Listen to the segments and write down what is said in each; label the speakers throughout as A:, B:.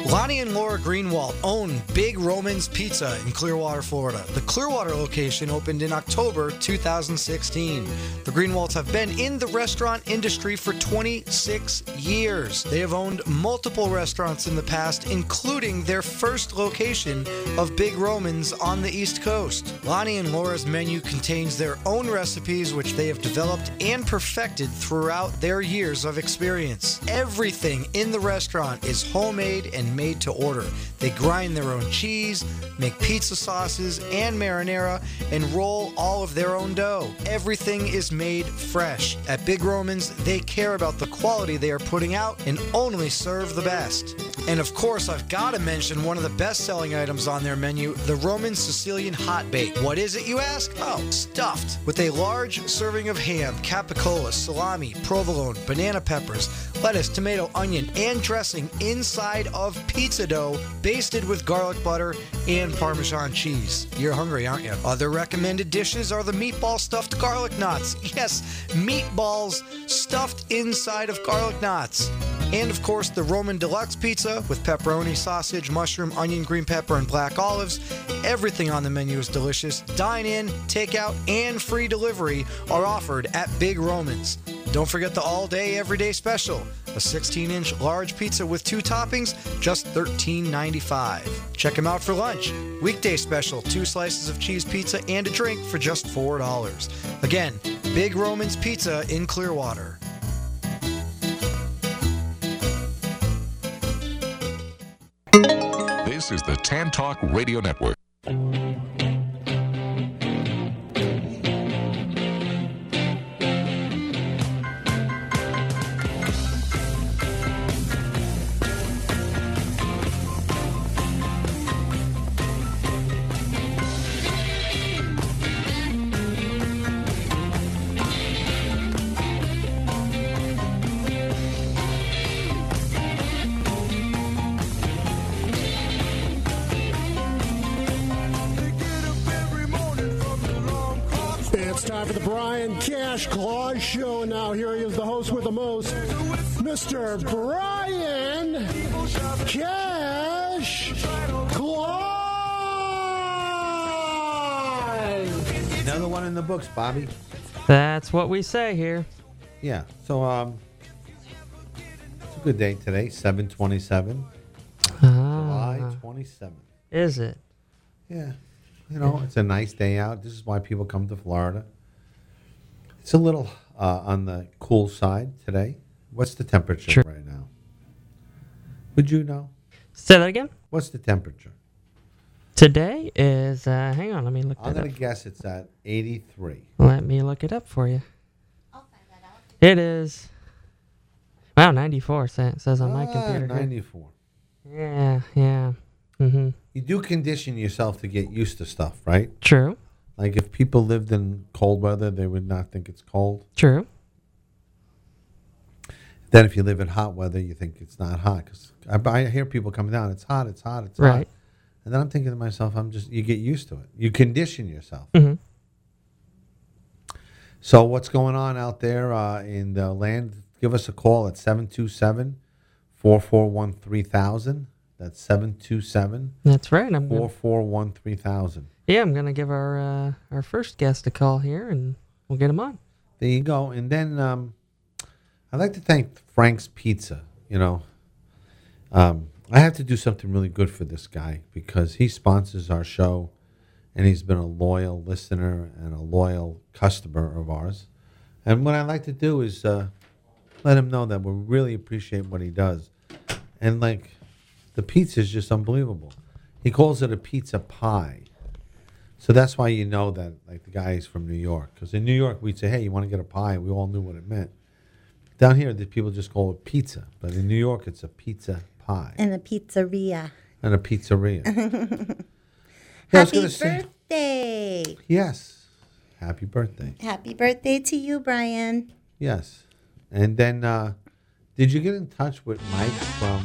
A: Lonnie and Laura Greenwald own Big Roman's Pizza in Clearwater, Florida. The Clearwater location opened in October 2016. The Greenwalds have been in the restaurant industry for 26 years. They have owned multiple restaurants in the past, including their first location of Big Roman's on the East Coast. Lonnie and Laura's menu contains their own recipes, which they have developed and perfected throughout their years of experience. Everything in the restaurant is homemade and made to order. They grind their own cheese, make pizza sauces and marinara, and roll all of their own dough. Everything is made fresh. At Big Roman's, they care about the quality they are putting out and only serve the best. And of course, I've got to mention one of the best-selling items on their menu, the Roman Sicilian Hot Bake. What is it, you ask? Oh, stuffed with a large serving of ham, capicola, salami, provolone, banana peppers, lettuce, tomato, onion, and dressing inside of pizza dough basted with garlic butter and Parmesan cheese. You're hungry, aren't you? Other recommended dishes are the meatball stuffed garlic knots. Yes, meatballs stuffed inside of garlic knots. And of course, the Roman Deluxe Pizza with pepperoni, sausage, mushroom, onion, green pepper, and black olives. Everything on the menu is delicious. Dine in, take out, and free delivery are offered at Big Roman's. Don't forget the all-day, everyday special. A 16-inch large pizza with 2 toppings, just $13.95. Check them out for lunch. Weekday special, 2 slices of cheese pizza and a drink for just $4. Again, Big Roman's Pizza in Clearwater.
B: This is the Tan Talk Radio Network.
C: Time for the Brian Cash Claus Show. Now here he is, the host with the most, Mr. Brian Cash Claus.
D: Another one in the books, Bobby.
E: That's what we say here.
D: Yeah. So it's a good day today, 7/27, July 27th.
E: Is it?
D: Yeah. You know, it's a nice day out. This is why people come to Florida. It's a little on the cool side today. What's the temperature right now? Would you know?
E: Say that again?
D: What's the temperature?
E: Today is, hang on, let me look that up.
D: I'm going to guess it's at 83.
E: Let me look it up for you. I'll find that out. It is, wow, 94 says on my computer.
D: 94.
E: Here. Yeah. Mm-hmm.
D: You do condition yourself to get used to stuff, right?
E: True.
D: Like if people lived in cold weather, they would not think it's cold.
E: True.
D: Then if you live in hot weather, you think it's not hot. Because I hear people coming down, it's hot, it's hot, it's hot. And then I'm thinking to myself, you get used to it. You condition yourself.
E: Mm-hmm.
D: So what's going on out there in the land? Give us a call at 727-441-3000. That's 727.
E: That's right.
D: 441-3000.
E: Yeah, I'm gonna give our first guest a call here, and we'll get him on.
D: There you go. And then I'd like to thank Frank's Pizza. You know, I have to do something really good for this guy because he sponsors our show, and he's been a loyal listener and a loyal customer of ours. And what I like to do is let him know that we really appreciate what he does, and like. The pizza is just unbelievable. He calls it a pizza pie. So that's why you know that like the guy is from New York. Because in New York, we'd say, hey, you want to get a pie? We all knew what it meant. Down here, the people just call it pizza. But in New York, it's a pizza pie.
F: And a pizzeria.
D: And a pizzeria.
F: Happy birthday.
D: Yes. Happy birthday.
F: Happy birthday to you, Brian.
D: Yes. And then, did you get in touch with Mike from...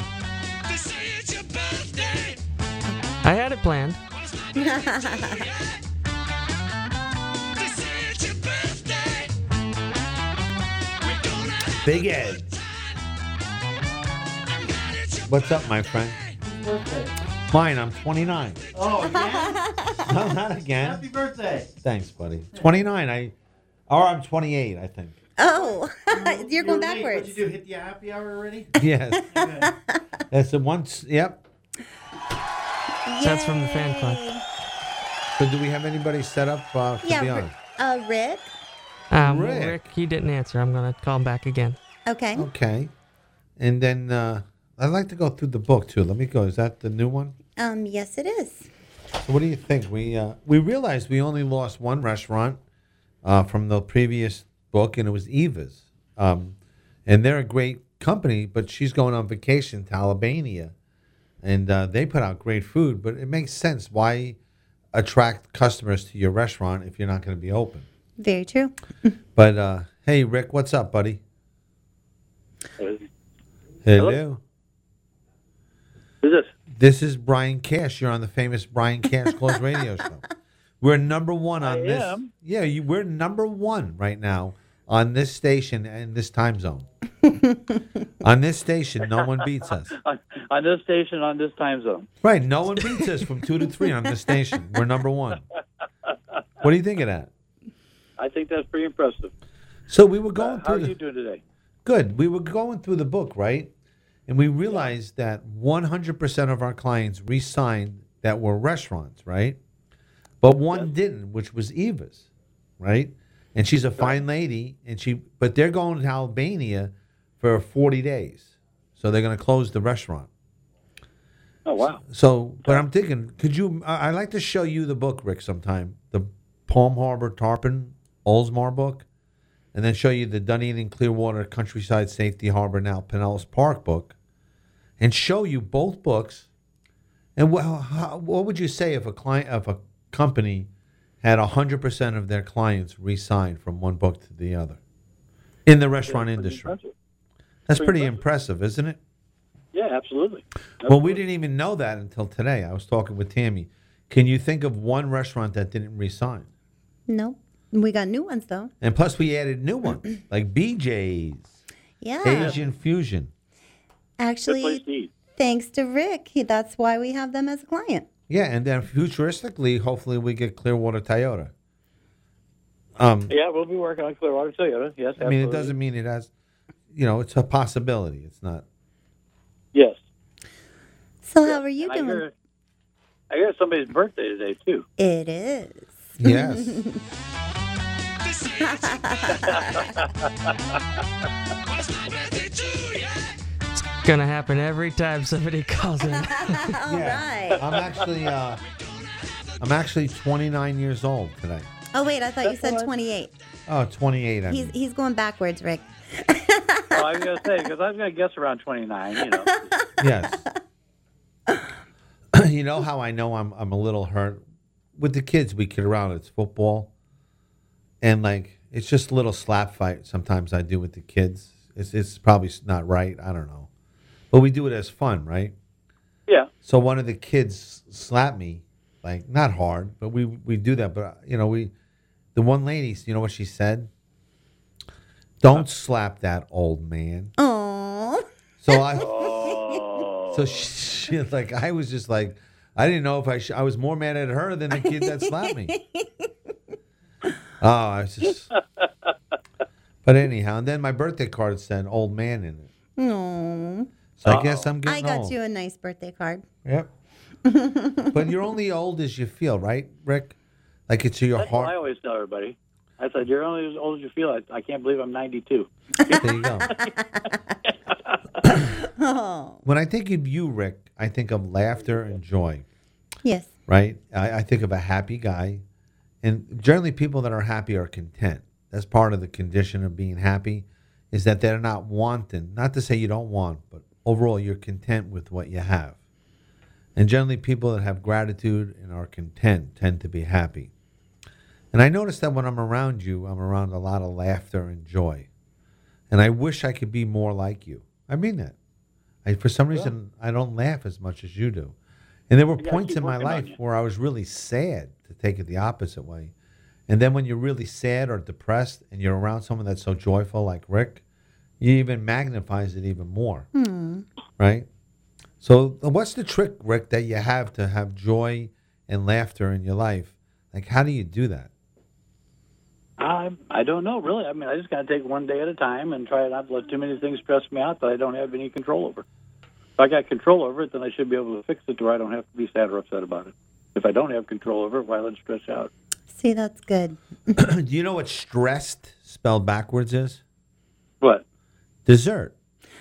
E: I had it planned.
D: Big Ed. What's up, my friend?
G: birthday?
D: Mine, I'm 29.
G: Oh, again?
D: No, not again.
G: Happy birthday.
D: Thanks, buddy. 29. I'm 28, I think.
F: Oh, you're going
G: late.
F: backwards.
G: What'd you do? Hit the happy hour already?
D: Yes.
G: Okay.
D: That's the once. Yep.
E: That's from the fan club.
F: Yay.
D: So do we have anybody set up to be
F: Yeah,
D: on?
F: Rick.
D: Rick.
E: Rick, he didn't answer. I'm going to call him back again.
F: Okay.
D: Okay. And then I'd like to go through the book, too. Let me go. Is that the new one?
F: Yes, it is.
D: So what do you think? We realized we only lost one restaurant from the previous book, and it was Eva's. And they're a great company, but she's going on vacation to Albania. And they put out great food, but it makes sense. Why attract customers to your restaurant if you're not going to be open?
F: Very true.
D: But, hey, Rick, what's up, buddy? Hello.
H: Who's this?
D: This is Brian Cash. You're on the famous Brian Cash Close Radio Show. We're number one on this.
H: am?
D: Yeah, we're number one right now on this station and this time zone. On this station, no one beats us.
H: On this station, on this time zone.
D: Right, no one beats us from 2 to 3 on this station. We're number one. What do you think of that?
H: I think that's pretty impressive.
D: So we were going
H: How
D: through
H: are you doing today?
D: Good. We were going through the book, right? And we realized that 100% of our clients re-signed that were restaurants, right? But one didn't, which was Eva's, right? And she's a fine lady, but they're going to Albania for 40 days. So they're going to close the restaurant.
H: Oh, wow.
D: So, but I'm thinking, I'd like to show you the book, Rick, sometime. The Palm Harbor Tarpon Oldsmar book. And then show you the Dunedin Clearwater Countryside Safety Harbor, now Pinellas Park book. And show you both books. And what would you say if a company had 100% of their clients re-signed from one book to the other in the restaurant industry? That's pretty impressive, isn't it?
H: Yeah, absolutely.
D: Well, we didn't even know that until today. I was talking with Tammy. Can you think of one restaurant that didn't re-sign?
F: No. We got new ones, though.
D: And plus, we added new ones, like BJ's,
F: Yeah.
D: Asian Fusion.
F: Actually, thanks to Rick. That's why we have them as a client.
D: Yeah, and then futuristically, hopefully we get Clearwater Toyota.
H: Yeah, we'll be working on Clearwater Toyota. Yes, absolutely.
D: I mean, it doesn't mean it has, it's a possibility. It's not.
H: Yes.
F: So how are you doing?
H: I hear somebody's birthday today, too.
F: It is.
D: Yes.
E: It's going to happen every time somebody calls in.
F: All right.
D: I'm actually 29 years old today.
F: Oh, wait, I thought you said 28.
D: Oh, 28. I mean.
F: He's going backwards, Rick.
H: Oh, I was going to say, because I was going to guess around 29,
D: Yes. You know how I know I'm a little hurt? With the kids, we kid around. It's football. And, it's just a little slap fight sometimes I do with the kids. It's probably not right. I don't know. But we do it as fun, right?
H: Yeah.
D: So one of the kids slapped me, not hard, but we do that. But, the one lady, you know what she said? Don't slap that old man.
F: Oh.
D: So she I was just I didn't know if I was more mad at her than the kid that slapped me. Oh, I was just. But anyhow, and then my birthday card said "old man" in it.
F: No.
D: So I guess I'm getting
F: I got
D: old.
F: you a nice birthday card.
D: Yep. But you're only old as you feel, right, Rick? It's your
H: That's
D: heart.
H: what I always tell everybody. I said, you're only as old as you feel. I can't believe I'm 92.
D: There you go.
F: Oh.
D: When I think of you, Rick, I think of laughter and joy.
F: Yes.
D: Right? I think of a happy guy. And generally people that are happy are content. That's part of the condition of being happy, is that they're not wanting. Not to say you don't want, but overall you're content with what you have. And generally people that have gratitude and are content tend to be happy. And I notice that when I'm around you, I'm around a lot of laughter and joy. And I wish I could be more like you. I mean that. For some reason, I don't laugh as much as you do. And there were points in my life where I was really sad, to take it the opposite way. And then when you're really sad or depressed and you're around someone that's so joyful like Rick, you even magnifies it even more. Right? So what's the trick, Rick, that you have to have joy and laughter in your life? Like, how do you do that?
H: I don't know, really. I mean, I just got to take one day at a time and try not to let too many things stress me out that I don't have any control over. If I got control over it, then I should be able to fix it to where I don't have to be sad or upset about it. If I don't have control over it, why let it stress out?
F: See, that's good.
D: Do you know what stressed spelled backwards is?
H: What?
D: Dessert.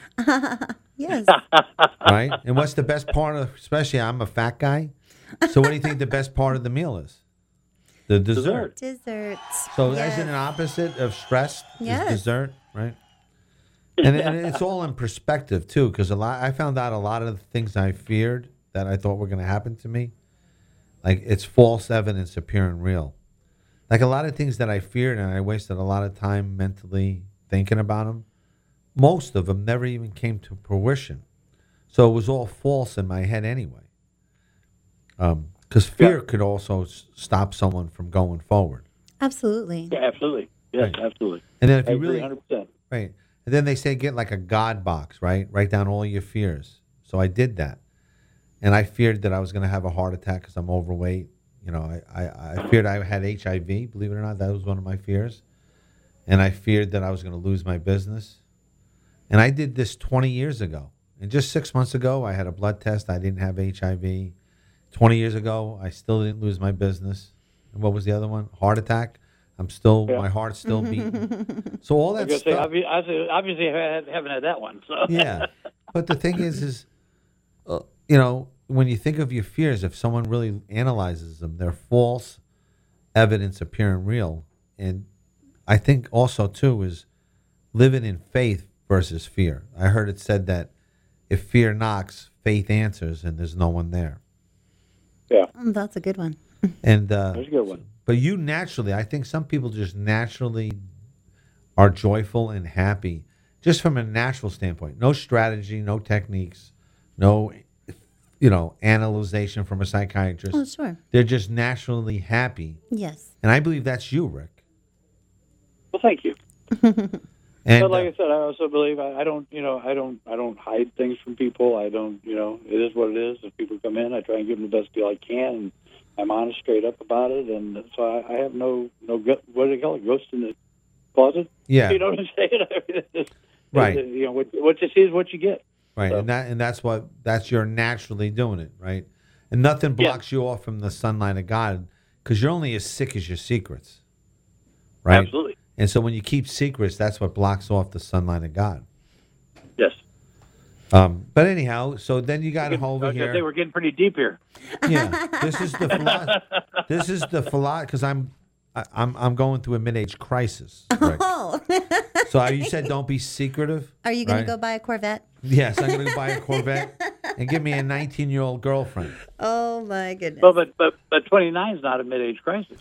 F: Yes.
D: Right? And what's the best part of, especially I'm a fat guy, so what do you think the best part of the meal is? The dessert.
F: Desserts.
D: So
F: Yes.
D: isn't an opposite of stressed
F: Yes.
D: is dessert, right? And it's all in perspective too, because I found out a lot of the things I feared that I thought were going to happen to me, like it's false evidence appearing real. Like a lot of things that I feared and I wasted a lot of time mentally thinking about them, most of them never even came to fruition. So it was all false in my head anyway. Because fear could also stop someone from going forward.
F: Absolutely.
H: Yeah, absolutely. Yes,
D: Right.
H: absolutely.
D: And then if
H: I
D: you
H: agree
D: really
H: 100%.
D: right, and then they say get like a God box, right? Write down all your fears. So I did that, and I feared that I was going to have a heart attack because I'm overweight. You know, I feared I had HIV. Believe it or not, that was one of my fears, and I feared that I was going to lose my business. And I did this 20 years ago, and just 6 months ago, I had a blood test. I didn't have HIV. 20 years ago, I still didn't lose my business. And what was the other one? Heart attack. My heart's still beating. So all that stuff.
H: Obviously, I haven't had that one. So.
D: Yeah, but the thing is, you know, when you think of your fears, if someone really analyzes them, they're false evidence appearing real. And I think also too is living in faith versus fear. I heard it said that if fear knocks, faith answers, and there's no one there.
H: Yeah,
F: That's a good one.
D: And
H: that's a good one.
D: But you naturally, I think some people just naturally are joyful and happy, just from a natural standpoint. No strategy, no techniques, no, analyzation from a psychiatrist.
F: Oh, sure.
D: They're just naturally happy,
F: Yes.
D: and I believe that's you, Rick.
H: Well, thank you.
D: And
H: But like I said, I also believe I don't hide things from people. I don't, it is what it is. If people come in, I try and give them the best deal I can. And I'm honest, straight up about it, and so I have no what do they call it, ghost in the closet?
D: Yeah.
H: You know what I'm saying?
D: Right.
H: What you see is what you get.
D: right,
H: So.
D: and that's you're naturally doing it, right? And nothing blocks you off from the sunlight of God, because you're only as sick as your secrets, right?
H: Absolutely.
D: And so when you keep secrets, that's what blocks off the sunlight of God.
H: Yes.
D: But anyhow, so then you got over
H: I
D: here.
H: think we're getting pretty deep here.
D: Yeah, this is the philosophy because I'm going through a mid-age crisis. Right?
F: Oh.
D: So you said don't be secretive.
F: Are you going
D: right?
F: to go buy a Corvette?
D: Yes, I'm going to buy a Corvette and give me a 19-year-old girlfriend.
F: Oh, my goodness.
H: Well, but 29 is not a mid-age crisis.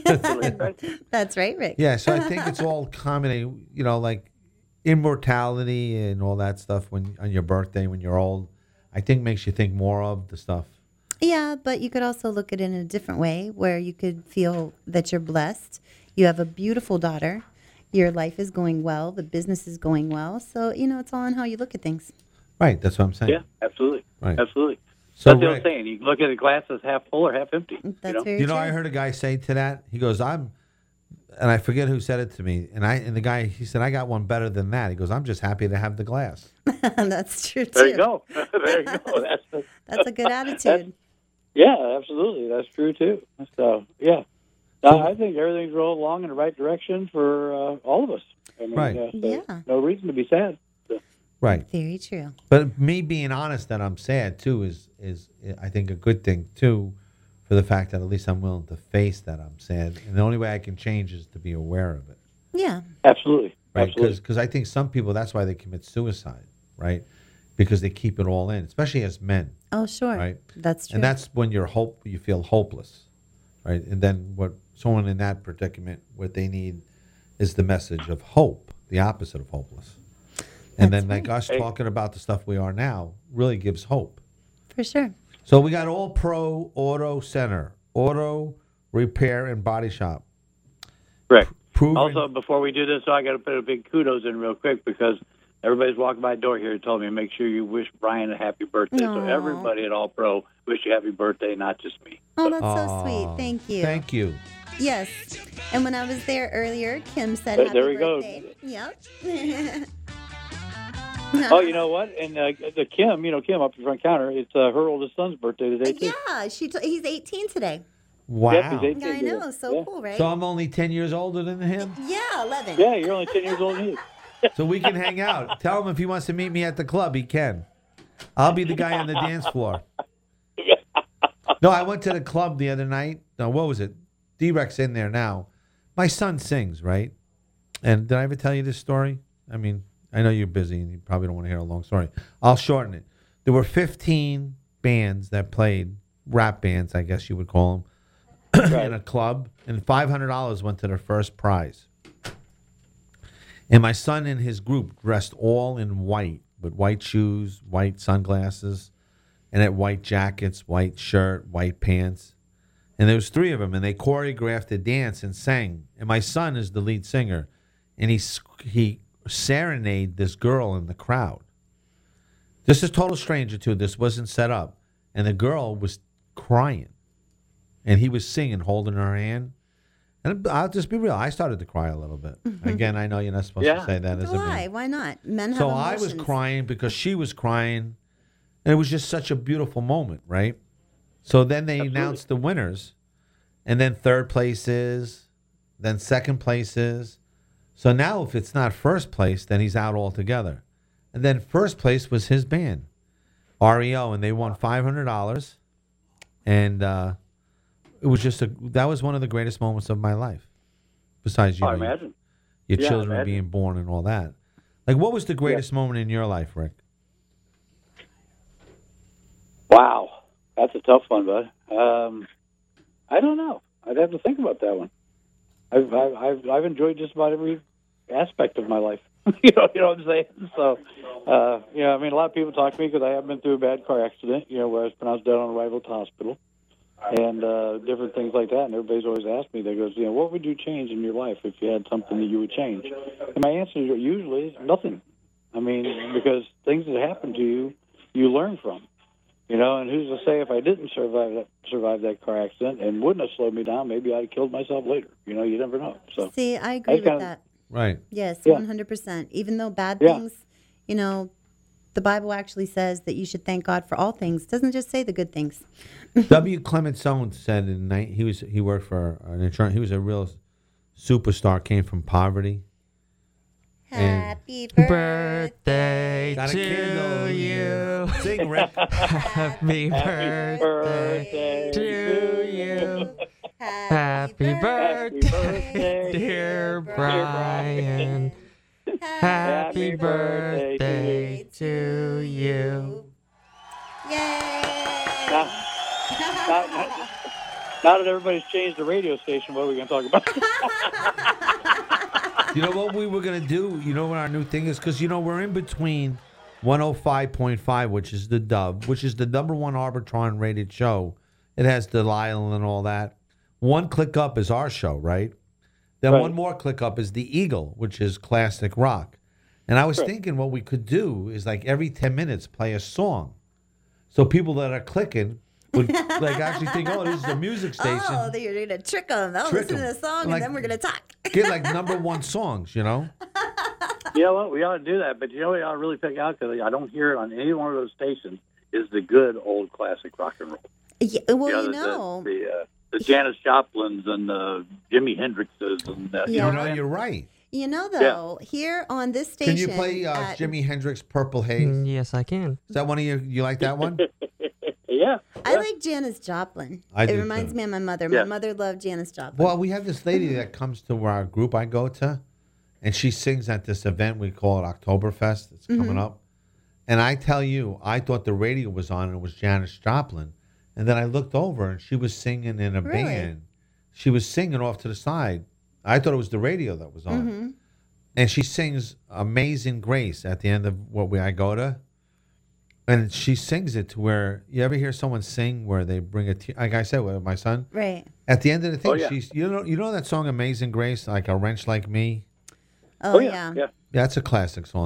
F: That's right, Rick.
D: Yeah, so I think it's all common, like immortality and all that stuff on your birthday when you're old. I think makes you think more of the stuff.
F: Yeah, but you could also look at it in a different way where you could feel that you're blessed. You have a beautiful daughter. Your life is going well. The business is going well. So, it's all on how you look at things.
D: Right, that's what I'm saying.
H: Yeah, absolutely.
D: Right.
H: Absolutely.
D: So,
H: That's the old
D: Rick,
H: saying. You can look at a glass as half full or half empty.
F: That's very true.
D: I heard a guy say to that, he goes, and I forget who said it to me, and the guy, he said, I got one better than that. He goes, I'm just happy to have the glass.
F: That's true, too.
H: There you go. There you go.
F: That's a good attitude.
H: Yeah, absolutely. That's true, too. So, yeah. I think everything's rolled along in the right direction for all of us. I mean,
D: Right.
H: so
F: Yeah.
H: no reason to be sad. So.
D: Right.
F: Very true.
D: But me being honest that I'm sad, too, is I think a good thing, too, for the fact that at least I'm willing to face that I'm sad. And the only way I can change is to be aware of it.
F: Yeah.
H: Absolutely.
D: Right?
H: Absolutely.
D: Because I think some people, that's why they commit suicide, right? Because they keep it all in, especially as men.
F: Oh, sure.
D: Right.
F: That's true.
D: And that's when you feel hopeless, right? And then what someone in that predicament, what they need is the message of hope, the opposite of hopeless. And
F: That's
D: then like
F: right.
D: us talking about the stuff we are now really gives hope.
F: For sure.
D: So we got All Pro Auto Center, auto repair and body shop.
H: Correct.
D: Proven.
H: Also, before we do this, I got to put a big kudos in real quick because everybody's walking by the door here told me, make sure you wish Brian a happy birthday. So
F: Aw.
H: everybody at All Pro wish you happy birthday, not just me.
F: Oh, that's so
D: Aw,
F: sweet. Thank you.
D: Thank you.
F: Yes. And when I was there earlier, Kim said
H: There-
F: happy
H: there we go.
F: birthday. Yep.
H: Oh, you know what? And the Kim, Kim up the front counter, it's her oldest son's birthday today, too.
F: Yeah, he's 18 today.
D: Wow.
H: Yep, he's 18
F: I know,
H: today.
F: so
H: Yeah.
F: cool, right?
D: So I'm only 10 years older than him?
F: Yeah, 11.
H: Yeah, you're only 10 years old than he is.
D: So we can hang out. Tell him if he wants to meet me at the club, he can. I'll be the guy on the dance floor. No, I went to the club the other night. No, what was it? D-Rex in there now. My son sings, right? And did I ever tell you this story? I mean, I know you're busy and you probably don't want to hear a long story. I'll shorten it. There were 15 bands that played, rap bands, I guess you would call them, in a club, and $500 went to their first prize. And my son and his group dressed all in white, with white shoes, white sunglasses, and had white jackets, white shirt, white pants. And there was 3 of them, and they choreographed a dance and sang. And my son is the lead singer, and he serenaded this girl in the crowd. This is total stranger too. This wasn't set up, and the girl was crying, and he was singing, holding her hand. And I'll just be real. I started to cry a little bit. Again, I know you're not supposed to say that as a man.
F: Why? Why not? Men have
D: So
F: emotions.
D: I was crying because she was crying, and it was just such a beautiful moment, right? So then they announced the winners, and then third places, then second places. So now if it's not first place, then he's out altogether. And then first place was his band, REO, and they won $500. And it was just that was one of the greatest moments of my life. Besides,
H: I imagine.
D: your
H: Yeah,
D: children
H: imagine.
D: being born and all that. Like, what was the greatest moment in your life, Rick?
H: Wow. That's a tough one, bud. I don't know. I'd have to think about that one. I've enjoyed just about every aspect of my life. you know what I'm saying? So, I mean, a lot of people talk to me because I have been through a bad car accident, where I was pronounced dead on arrival at the hospital, and different things like that. And everybody's always asked me, they goes, what would you change in your life if you had something that you would change? And my answer usually is nothing. I mean, because things that happen to you, you learn from. And who's to say if I didn't survive that car accident and wouldn't have slowed me down, maybe I'd have killed myself later. You never know. So
F: See, I agree with that.
D: Right.
F: Yes,
H: Yeah.
F: 100%. Even though bad
H: Yeah.
F: things, the Bible actually says that you should thank God for all things. It doesn't just say the good things.
D: W. Clement Stone said he worked for an insurance. He was a real superstar. Came from poverty. And-
F: Happy
E: Birthday
D: Got a
E: to
D: candle.
E: you.
D: Sing, Rick.
E: Happy birthday to you. Happy birthday, dear Brian. Happy birthday to you.
F: Yay!
H: Now that everybody's changed the radio station, what are we going to talk about?
D: You know what we were going to do? You know what our new thing is? Because, we're in between 105.5, which is the Dove, which is the number 1 Arbitron rated show. It has Delilah and all that. One click up is our show, right? Then
H: Right.
D: one more click up is the Eagle, which is classic rock. And I was thinking what we could do is like every 10 minutes play a song. So people that are clicking would actually think, oh, this is a music station.
F: Oh, you're going to trick them. They'll
D: Trick
F: listen to
D: 'em.
F: the song,
D: Like-
F: and then we're going to talk.
D: Get like number 1 songs,
H: You know what? We ought to do that. But what we ought to really pick out, because I don't hear it on any one of those stations, is the good old classic rock and roll.
F: Yeah, well,
H: The Janis Joplins and the Jimi Hendrixes. And
F: Yeah.
D: You're right.
F: though, here on this station.
D: Can you play
F: at-
D: Jimi Hendrix Purple Haze?
E: Yes, I can.
D: Is that one of you like that one?
H: Yeah.
F: I like Janis Joplin.
D: I
F: it
D: do,
F: reminds
D: too.
F: me of my mother.
H: Yeah.
F: My mother loved Janis Joplin.
D: Well, we have this lady that comes to our group I go to, and she sings at this event we call it Oktoberfest. It's coming up. And I tell you, I thought the radio was on and it was Janis Joplin. And then I looked over and she was singing in a
F: Really?
D: band. She was singing off to the side. I thought it was the radio that was on. And she sings Amazing Grace at the end of I go to. And she sings it to where, you ever hear someone sing where they bring like I said with my son?
F: right.
D: At the end of the thing,
H: Oh, yeah.
D: she's you know that song Amazing Grace, like A Wrench Like Me?
F: Oh,
H: yeah.
D: Yeah, that's a classic song.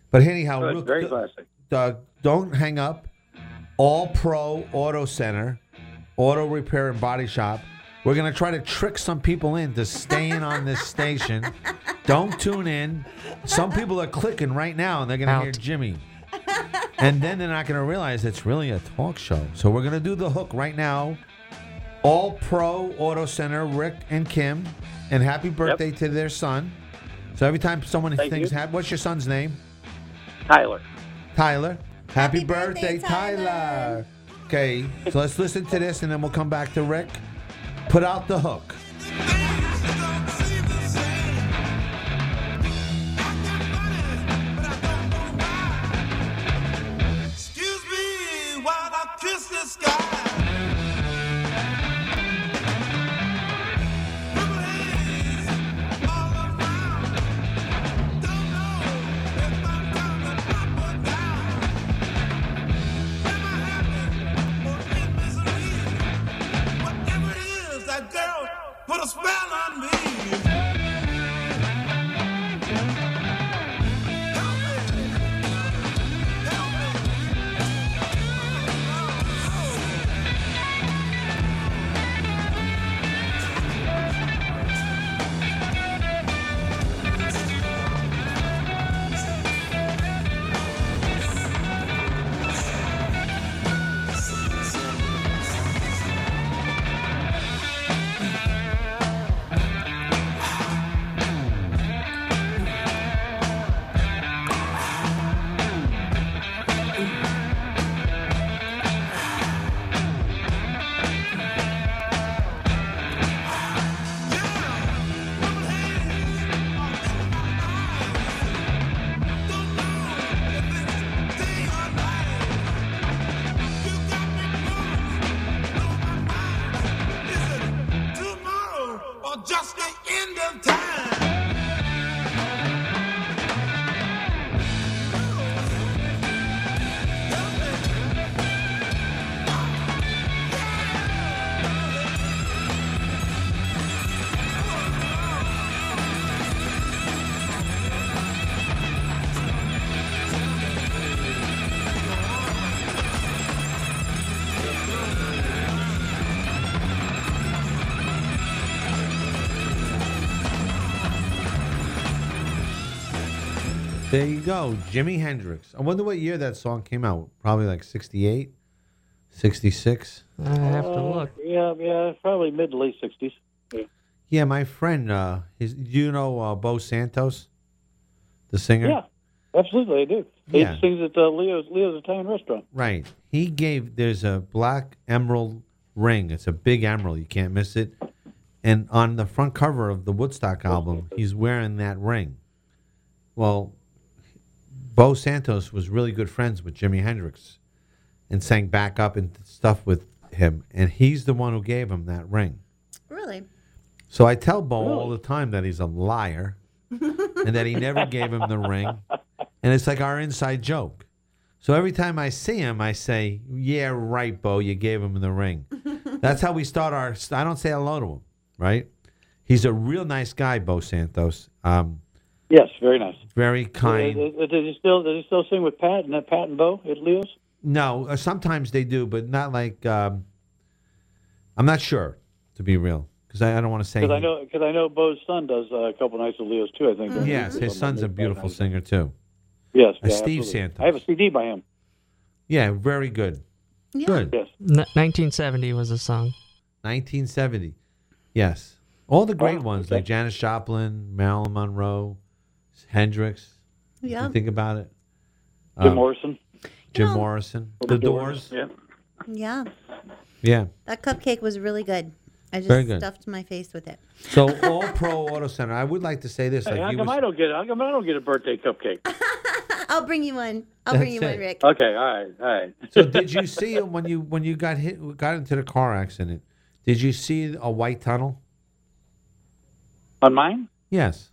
D: But anyhow,
H: Good, very classy.
D: Don't hang up. All Pro Auto Center, Auto Repair and Body Shop. We're going to try to trick some people into staying on this station. Don't tune in. Some people are clicking right now, and they're going to hear Jimmy. And then they're not going to realize it's really a talk show. So we're going to do the hook right now. All Pro Auto Center, Rick and Kim, and happy birthday to their son. So every time someone thinks, what's your son's name?
H: Tyler.
D: Tyler. Happy birthday, Tyler. Okay, so let's listen to this, and then we'll come back to Rick. Put out the hook.
I: Excuse me while I kiss the sky. Put a spell on me. Just the end of time.
D: There you go, Jimi Hendrix. I wonder what year that song came out. Probably like 68, 66.
E: I have to look.
H: Yeah, probably mid to late 60s.
D: Yeah, my friend, do you know Bo Santos, the singer?
H: Yeah, absolutely, I do. He
D: Yeah.
H: sings at Leo's Italian Restaurant.
D: Right. There's a black emerald ring. It's a big emerald. You can't miss it. And on the front cover of the Woodstock album, he's wearing that ring. Well, Bo Santos was really good friends with Jimi Hendrix and sang back up and stuff with him. And he's the one who gave him that ring.
F: Really?
D: So I tell Bo all the time that he's a liar and that he never gave him the ring. And it's like our inside joke. So every time I see him, I say, yeah, right, Bo, you gave him the ring. That's how we start I don't say hello to him, right? He's a real nice guy, Bo Santos.
H: Yes, very nice.
D: Very kind.
H: Does he still sing with Pat and Bo at Leo's?
D: No, sometimes they do, but not like. I'm not sure, to be real, because I don't want to say.
H: Because I know Bo's son does a couple nights at Leo's too. I think.
D: Yes, his son's a beautiful singer too.
H: Yes,
D: Steve
H: absolutely.
D: Santos.
H: I have a CD by him.
D: Yeah, very good.
F: Yeah.
D: Good.
H: Yes.
E: 1970 was a song.
D: 1970. Yes, all the great ones
H: okay.
D: like Janis Joplin, Marilyn Monroe, Hendrix.
F: Yeah.
D: You think about it.
H: Jim Morrison.
D: Jim
F: know-
D: Morrison. The Doors.
H: Yeah.
F: Yeah.
D: Yeah.
F: That cupcake was really good. I
D: Very
F: just
D: good.
F: stuffed my face with it.
D: So All Pro Auto Center. I would like to say this.
H: Hey,
D: Like
H: how
D: he
H: come
D: was-
H: I don't get a birthday cupcake?
F: I'll bring you one. I'll bring you
D: That's
F: one,
D: it.
F: Rick.
H: Okay, all right.
D: So did you see him when you got into the car accident? Did you see a white tunnel?
H: On mine?
D: Yes.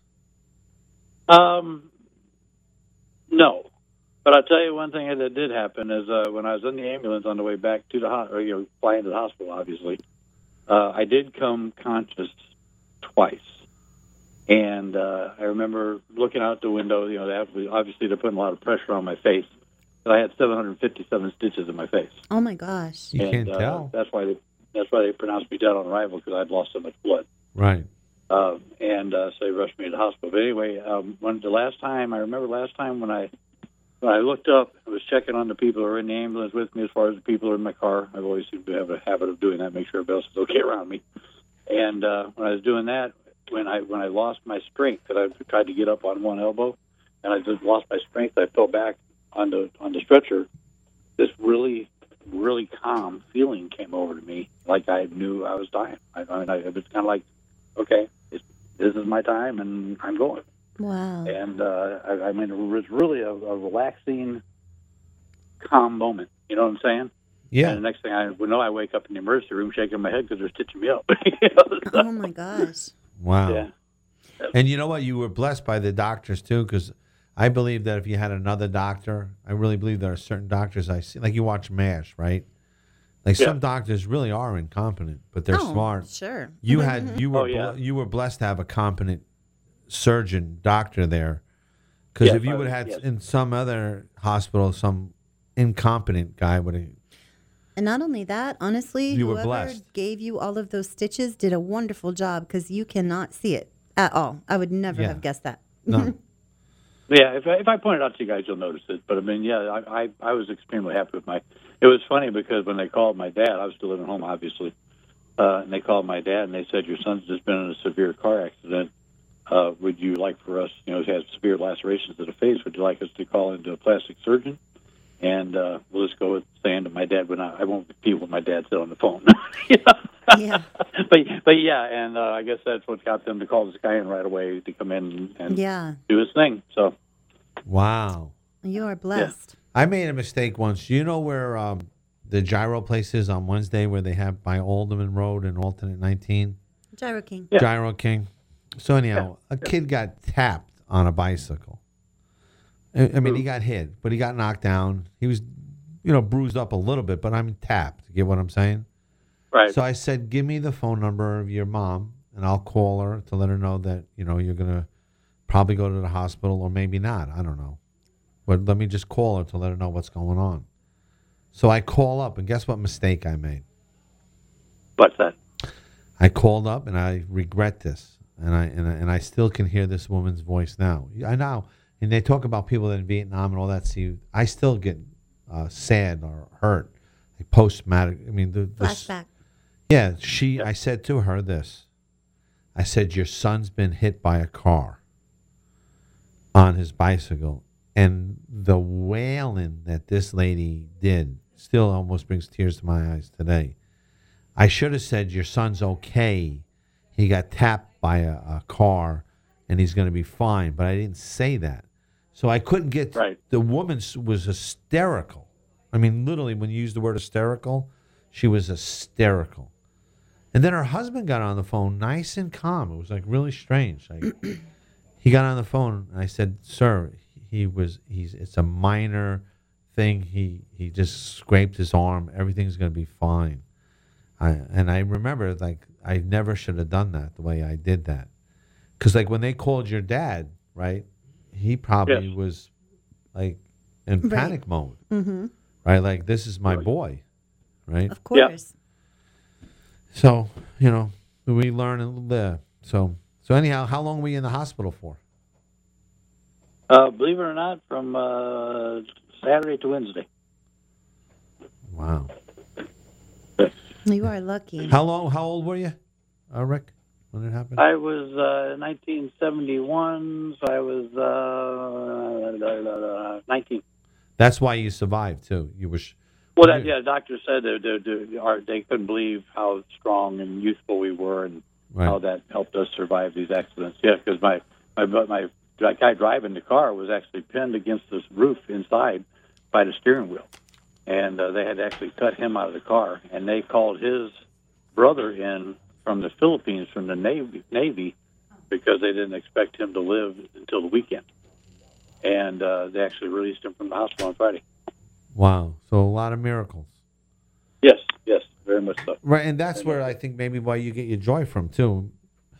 H: No. But I'll tell you one thing that did happen is when I was in the ambulance on the way back to the hospital, flying to the hospital, obviously, I did come conscious twice. And I remember looking out the window. You know, obviously they're putting a lot of pressure on my face. But I had 757 stitches in my face.
F: Oh my gosh.
D: You can't tell.
H: That's why they pronounced me dead on arrival, because I'd lost so much blood.
D: Right.
H: So they rushed me to the hospital. But anyway, I remember last time when I looked up, I was checking on the people who were in the ambulance with me as far as the people who are in my car. I've always seemed to have a habit of doing that, make sure everybody else is okay around me. And when I was doing that, when I lost my strength, because I tried to get up on one elbow, and I just lost my strength, I fell back on the stretcher. This really, really calm feeling came over to me, like I knew I was dying. It was kind of like, okay, this is my time, and I'm going.
F: Wow.
H: And it was really a relaxing, calm moment. You know what I'm saying?
D: Yeah.
H: And the next thing I know, I wake up in the emergency room shaking my head because they're stitching me up.
F: Oh my gosh.
D: Wow.
H: Yeah.
D: And you know what? You were blessed by the doctors too, because I believe that if you had another doctor, I really believe there are certain doctors I see, like you watch MASH, right? Like some doctors really are incompetent, but they're smart.
F: Sure.
D: You were blessed to have a competent surgeon doctor there, because if you would have had in some other hospital some incompetent guy would have.
F: And not only that, honestly,
D: You were
F: whoever
D: blessed.
F: gave you all of those stitches did a wonderful job, because you cannot see it at all. I would never have guessed that.
D: No.
H: Yeah, if I point it out to you guys, you'll notice it. But I mean, yeah, I was extremely happy with my. It was funny because when they called my dad, I was still living home, obviously, and they called my dad and they said, "Your son's just been in a severe car accident. Would you like for us? You know, he has severe lacerations to the face. Would you like us to call into a plastic surgeon?" And we'll just go with saying that my dad would not. I won't repeat what my dad said on the phone. You know?
F: Yeah.
H: But yeah, and I guess that's what got them to call this guy in right away to come in and do his thing. So.
D: Wow.
F: You are blessed.
D: I made a mistake once. You know where the gyro place is on Wednesday, where they have by Alderman Road and alternate 19?
F: Gyro King.
H: Yeah.
D: Gyro King. So anyhow, a kid got tapped on a bicycle. I mean, he got hit, but he got knocked down. He was, bruised up a little bit, but I'm tapped. You get what I'm saying?
H: Right.
D: So I said, give me the phone number of your mom, and I'll call her to let her know that, you're going to probably go to the hospital, or maybe not. I don't know. But let me just call her to let her know what's going on. So I call up, and guess what mistake I made?
H: What's that?
D: I called up, and I regret this, and I still can hear this woman's voice now. I know, and they talk about people in Vietnam and all that. See, I still get sad or hurt, like post-traumatic. I mean, the
F: Flashback.
D: Yeah, I said to her this. I said, your son's been hit by a car on his bicycle. And the wailing that this lady did still almost brings tears to my eyes today. I should have said, your son's okay. He got tapped by a car, and he's going to be fine. But I didn't say that. So I couldn't get...
H: Right.
D: The woman was hysterical. I mean, literally, when you use the word hysterical, she was hysterical. And then her husband got on the phone nice and calm. It was like really strange. Like he got on the phone, and I said, sir, it's a minor thing. He just scraped his arm. Everything's going to be fine. And I remember, like, I never should have done that the way I did that. Because, like, when they called your dad, right, he probably was, like, in panic mode.
F: Mm-hmm.
D: Right? Like, this is my boy, right?
F: Of course.
H: Yeah.
D: So, we learn and live. So anyhow, how long were you in the hospital for?
H: Believe it or not, from Saturday to Wednesday.
D: Wow.
F: You are lucky.
D: How old were you, Rick, when it happened?
H: I was 1971, so I was 19.
D: That's why you survived, too. You were...
H: Well, the doctor said they couldn't believe how strong and youthful we were, and how that helped us survive these accidents. Yeah, because my guy driving the car was actually pinned against this roof inside by the steering wheel, and they had to actually cut him out of the car. And they called his brother in from the Philippines, from the Navy, because they didn't expect him to live until the weekend. And they actually released him from the hospital on Friday.
D: Wow. So a lot of miracles.
H: Yes, very much so.
D: Right, and that's where I think maybe why you get your joy from, too.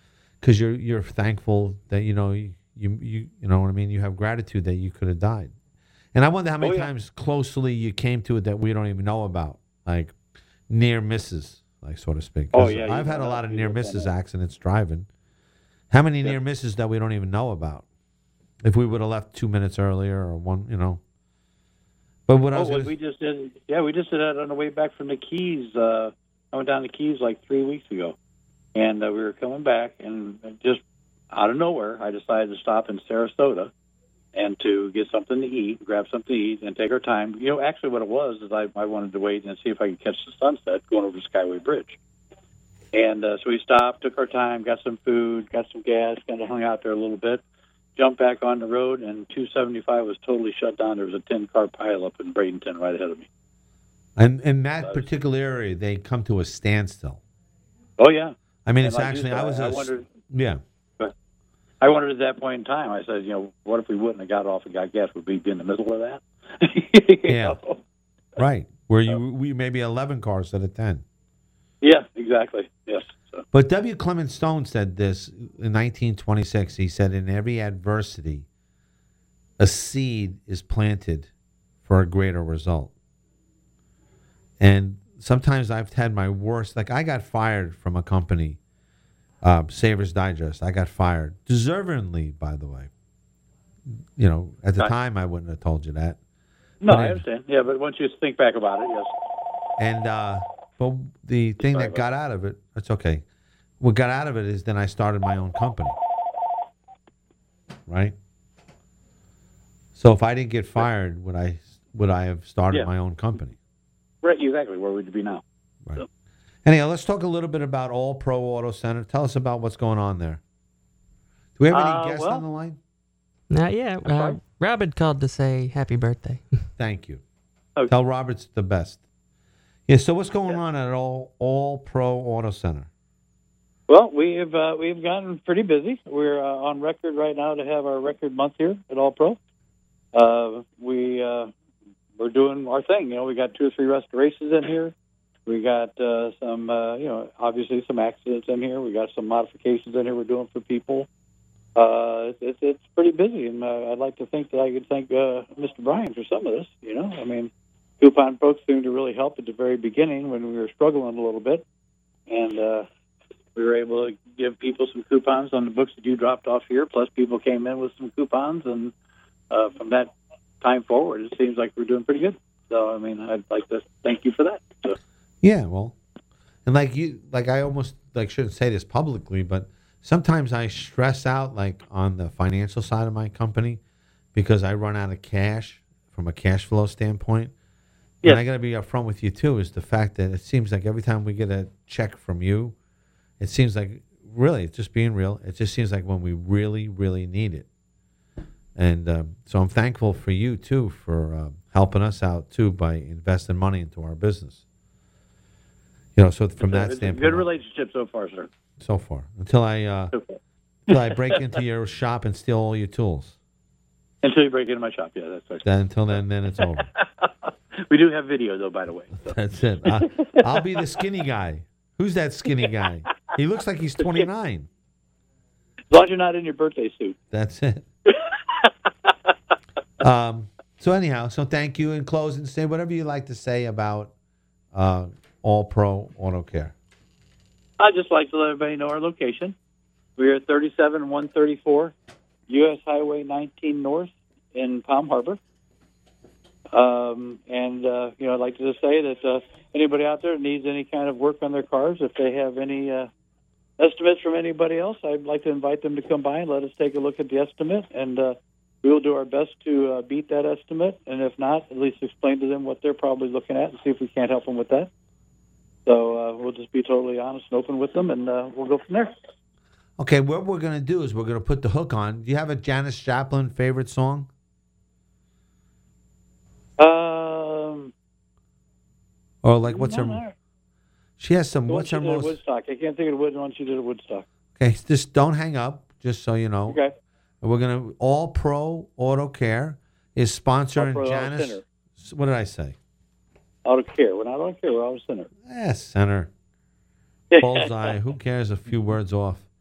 D: because you're thankful that you know what I mean. You have gratitude that you could have died, and I wonder how many times closely you came to it that we don't even know about, like near misses, like so to speak. I've had a lot of near misses accidents driving. How many near misses that we don't even know about? If we would have left 2 minutes earlier or one, But what
H: we just did that on the way back from the Keys. I went down the Keys like 3 weeks ago, and we were coming back, and just out of nowhere, I decided to stop in Sarasota and to get something to eat, grab something to eat, and take our time. Actually, what it was is I wanted to wait and see if I could catch the sunset going over the Skyway Bridge. And so we stopped, took our time, got some food, got some gas, kind of hung out there a little bit, jumped back on the road, and 275 was totally shut down. There was a 10-car pileup in Bradenton right ahead of me.
D: And in that particular area, they come to a standstill.
H: Oh, yeah.
D: I mean,
H: and
D: it's actually, I wondered. Yeah.
H: I wondered at that point in time, I said, what if we wouldn't have got off and got gas? Would we be in the middle of that?
D: Yeah. Right. Where we maybe 11 cars instead of 10.
H: Yeah, exactly. Yes. So.
D: But W. Clement Stone said this in 1926. He said, in every adversity, a seed is planted for a greater result. And sometimes I've had my worst, like I got fired from a company, Savers Digest. I got fired, deservingly, by the way. At the time, I wouldn't have told you that.
H: No, I understand. Yeah, but once you think back about it, yes.
D: And, but the thing that got out of it, that's okay. What got out of it is then I started my own company. Right? So if I didn't get fired, would I have started my own company?
H: Right, exactly. Where would you be now?
D: Right. So. Anyhow, let's talk a little bit about All Pro Auto Center. Tell us about what's going on there. Do we have any guests on the line?
E: Not yet. Robert called to say happy birthday.
D: Thank you.
H: Okay.
D: Tell Robert's the best. Yeah, so what's going on at All Pro Auto Center?
H: Well, we've gotten pretty busy. We're on record right now to have our record month here at All Pro. We're doing our thing. We got 2 or 3 restorations in here. We got some, obviously some accidents in here. We got some modifications in here we're doing for people. It's pretty busy, and I'd like to think that I could thank Mr. Bryan for some of this. I mean, Coupon folks seemed to really help at the very beginning when we were struggling a little bit, and we were able to give people some coupons on the books that you dropped off here. Plus, people came in with some coupons, and from that time forward, it seems like we're doing pretty good. So, I mean, I'd like to thank you for that. So.
D: Yeah, well, and I almost shouldn't say this publicly, but sometimes I stress out on the financial side of my company because I run out of cash from a cash flow standpoint. Yeah. And I got to be upfront with you too. Is the fact that it seems like every time we get a check from you, it seems like really, it's just being real. It just seems like when we really, really need it. And so I'm thankful for you too for helping us out too by investing money into our business. So from that standpoint,
H: good relationship so far, sir.
D: So far, until I break into your shop and steal all your tools.
H: Until you break into my shop, yeah, that's right.
D: Until then it's over.
H: We do have video, though, by the way. So.
D: That's it. I'll be the skinny guy. Who's that skinny guy? He looks like he's 29.
H: As long as you're not in your birthday suit.
D: That's it. So anyhow, thank you. In closing, say whatever you like to say about All Pro Auto Care.
H: I'd just like to let everybody know our location. We're at 37134 U.S. Highway 19 North in Palm Harbor. I'd like to just say that anybody out there needs any kind of work on their cars, if they have any estimates from anybody else, I'd like to invite them to come by and let us take a look at the estimate, and we will do our best to beat that estimate, and if not, at least explain to them what they're probably looking at and see if we can't help them with that. So we'll just be totally honest and open with them, and we'll go from there.
D: Okay, what we're going to do is we're going to put the hook on. Do you have a Janis Joplin favorite song? Or what's her? She has some. What's her most?
H: Woodstock. I can't think of the one she did at Woodstock.
D: Okay, just don't hang up. Just so you know.
H: Okay.
D: We're gonna All Pro Auto Care is sponsoring Janis. What did I say?
H: Auto Care. We're not Auto Care. We're Auto Center.
D: Center. Bullseye. Who cares? A few words off.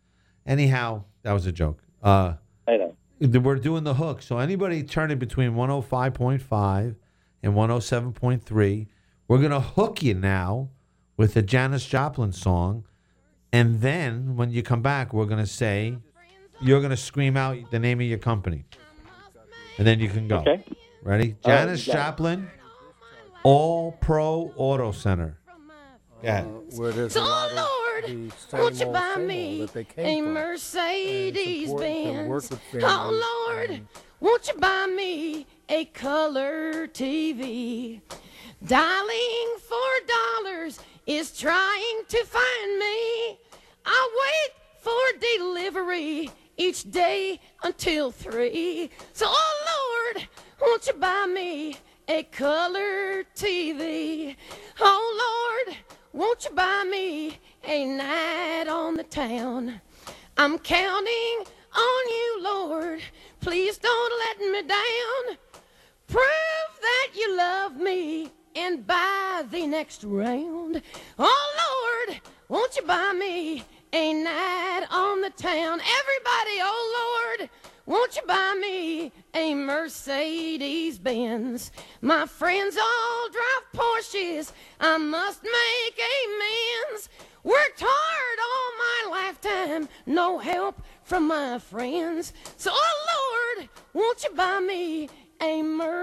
D: Anyhow, that was a joke.
H: I know.
D: We're doing the hook. So anybody turning between 105.5 and 107.3, we're going to hook you now with a Janis Joplin song. And then when you come back, we're going to say, you're going to scream out the name of your company. And then you can go.
H: Okay.
D: Ready?
H: All right,
D: Janis
H: got it.
D: Joplin, All Pro Auto Center. Yeah.
C: Where there's
J: So,
C: a lot of
J: Lord,
C: the same
J: won't you
C: old,
J: buy
C: same
J: me
C: old that they
J: a
C: came from.
J: Mercedes
C: important to work
J: Benz?
C: with
J: Oh,
C: families
J: Lord,
C: and-
J: won't you buy me a color TV? Dialing $4 is trying to find me. I wait for delivery each day until 3. So, oh, Lord, won't you buy me a color TV? Oh, Lord, won't you buy me a night on the town? I'm counting on you, Lord. Please don't let me down. Prove that you love me and buy the next round. Oh, Lord, won't you buy me a night on the town? Everybody, oh, Lord, won't you buy me a Mercedes Benz? My friends all drive Porsches. I must make amends. Worked hard all my lifetime, no help from my friends. So, oh, Lord, won't you buy me a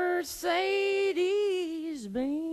J: Mercedes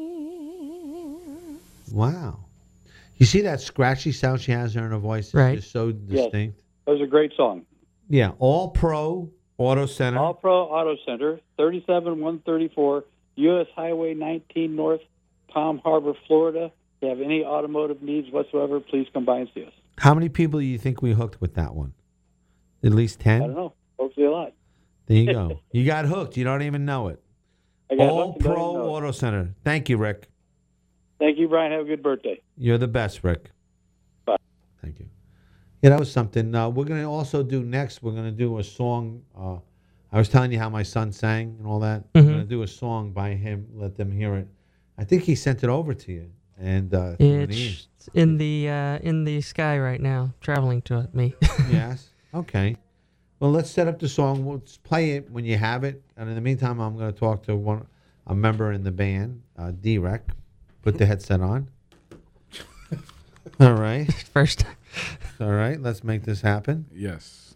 J: Benz?
D: Wow. You see that scratchy sound she has in her voice? It's
E: Right.
D: just so distinct.
H: That was a great song.
D: Yeah. All Pro Auto Center.
H: All Pro Auto Center, 37134 U.S. Highway 19 North, Palm Harbor, Florida. If you have any automotive needs whatsoever, please come by and see us.
D: How many people do you think we hooked with that one? At least 10?
H: I don't know. Hopefully a lot.
D: There you go. You got hooked. You don't even know it.
H: I got
D: All
H: hooked and don't
D: Pro
H: even know it.
D: Auto Center. Thank you, Rick.
H: Thank you, Brian. Have a good birthday.
D: You're the best, Rick.
H: Bye.
D: Thank you. Yeah, that was something. We're going to also do next, we're going to do a song. I was telling you how my son sang and all that. We're going to do a song by him, let them hear it. I think he sent it over to you. And
E: It's in the sky right now, traveling to me.
D: Yes. Okay. Well, let's set up the song. We'll play it when you have it. And in the meantime, I'm going to talk to a member in the band, D-Rec. Put the headset on. All right.
E: First time.
D: All right. Let's make this happen.
K: Yes.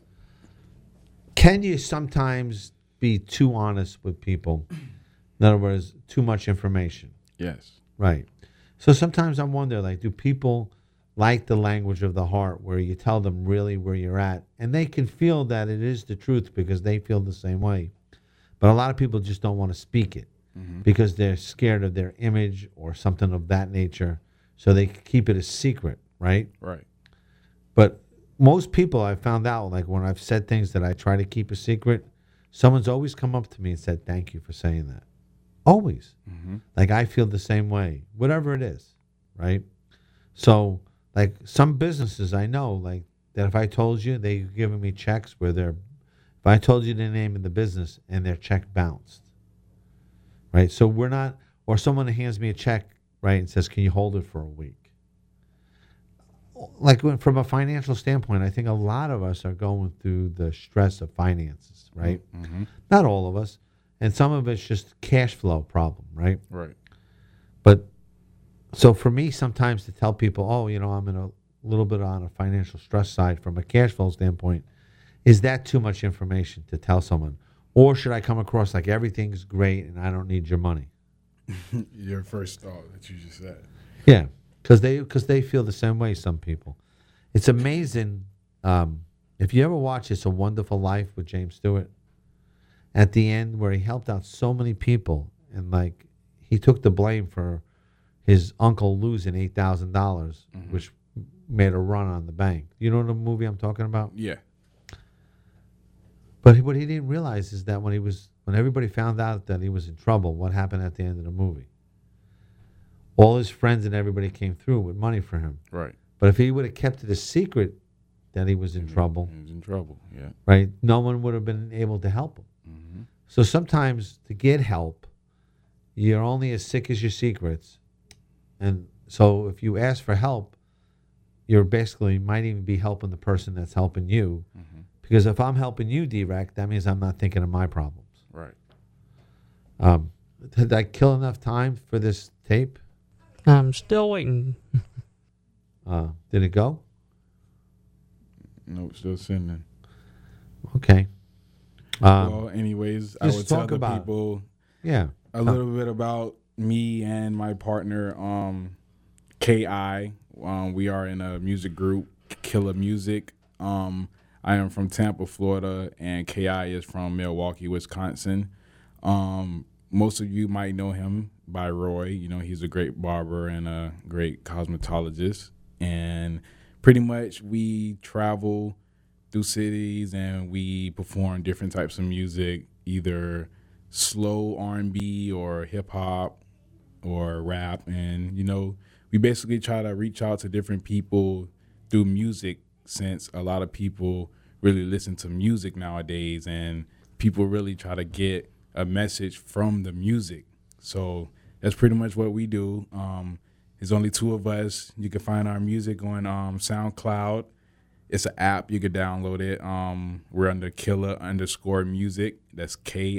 D: Can you sometimes be too honest with people? In other words, too much information.
K: Yes.
D: Right. So sometimes I wonder, like, do people like the language of the heart where you tell them really where you're at and they can feel that it is the truth because they feel the same way. But a lot of people just don't want to speak it because they're scared of their image or something of that nature. So they keep it a secret, right?
K: Right.
D: But most people I've found out, like when I've said things that I try to keep a secret, someone's always come up to me and said, thank you for saying that. Always. Like I feel the same way, whatever it is, right? So like some businesses I know, like that if I told you, they're giving me checks where if I told you the name of the business and their check bounced, right? So we're not, or someone hands me a check, right, and says, can you hold it for a week? Like from a financial standpoint, I think a lot of us are going through the stress of finances, right? Not all of us. And some of it's just cash flow problem, right?
K: Right.
D: But so for me, sometimes to tell people, oh, you know, I'm in a little bit on a financial stress side from a cash flow standpoint, is that too much information to tell someone? Or should I come across like everything's great and I don't need your money?
K: Your first thought that you just said.
D: Yeah, because they feel the same way, some people. It's amazing. If you ever watch It's a Wonderful Life with James Stewart, at the end where he helped out so many people and like he took the blame for his uncle losing $8,000, which made a run on the bank. You know the movie I'm talking about?
K: Yeah.
D: But what he didn't realize is that when everybody found out that he was in trouble, what happened at the end of the movie? All his friends and everybody came through with money for him.
K: Right.
D: But if he would have kept it a secret that he was in trouble,
K: He was in trouble, yeah.
D: right? No one would have been able to help him. So sometimes to get help, you're only as sick as your secrets. And so if you ask for help, you're basically might even be helping the person that's helping you. Because if I'm helping you, D-Rec, that means I'm not thinking of my problems.
K: Right.
D: Did I kill enough time for this tape?
E: I'm still waiting.
D: Did it go?
K: No, still sending.
D: Okay.
K: Well, anyways, I
D: just
K: would tell
D: talk
K: the
D: about-
K: people
D: Yeah.
K: a little bit about me and my partner, K.I. We are in a music group, Killer Music. I am from Tampa, Florida, and K.I. is from Milwaukee, Wisconsin. Most of you might know him by Roy. You know, he's a great barber and a great cosmetologist. And pretty much we travel through cities and we perform different types of music, either slow R&B or hip-hop or rap. And, you know, we basically try to reach out to different people through music, since a lot of people really listen to music nowadays and people really try to get a message from the music. So that's pretty much what we do. There's only two of us. You can find our music on SoundCloud. It's an app. You can download it. We're under Killa_music. That's